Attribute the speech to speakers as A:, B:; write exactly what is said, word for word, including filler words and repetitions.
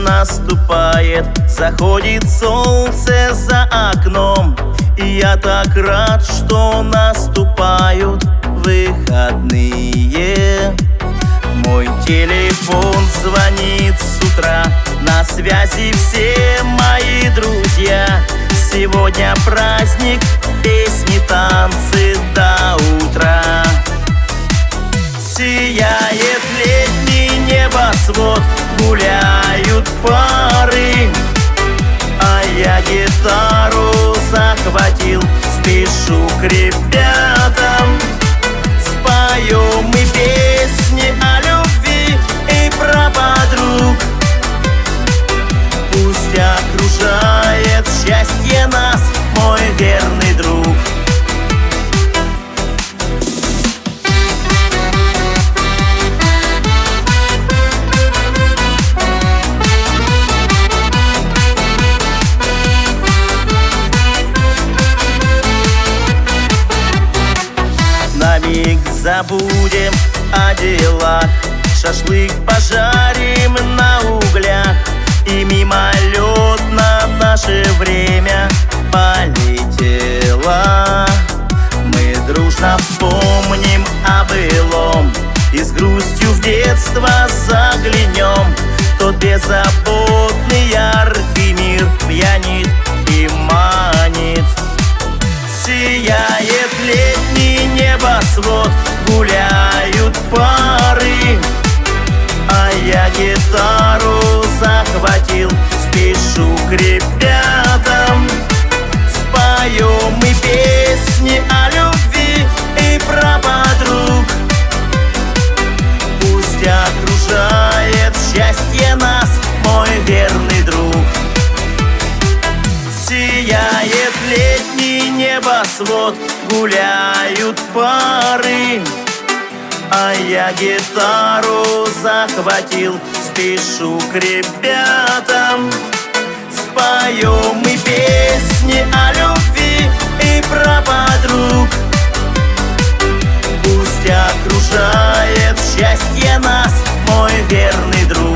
A: наступает, заходит солнце за окном, и я так рад, что наступают выходные. Мой телефон звонит с утра, на связи все мои друзья. Сегодня праздник, песни, танцы до утра. Сияет летний небосвод, гуляют пары, а я гитару захватил, спешу к ребятам. Споем мы песни о любви и про подруг. Пусть окружает счастье нас, мой верный друг. На миг забудем о делах, шашлык пожарим на углях, и мимолетно наше время полетело. Мы дружно вспомним о былом и с грустью в детство заглянем. Тот беззаботный яркий мир пьянит и манит. Сияет летний небосвод, гуляют пары, а я гитару захватил, спешу к ребятам. Споем мы песни о любви и про подруг. Пусть окружает счастье нас, мой верный друг. Сияет летний небосвод, гуляют пары, а я гитару захватил, спешу к ребятам. Споем мы песни о любви и про подруг. Пусть окружает счастье нас, мой верный друг.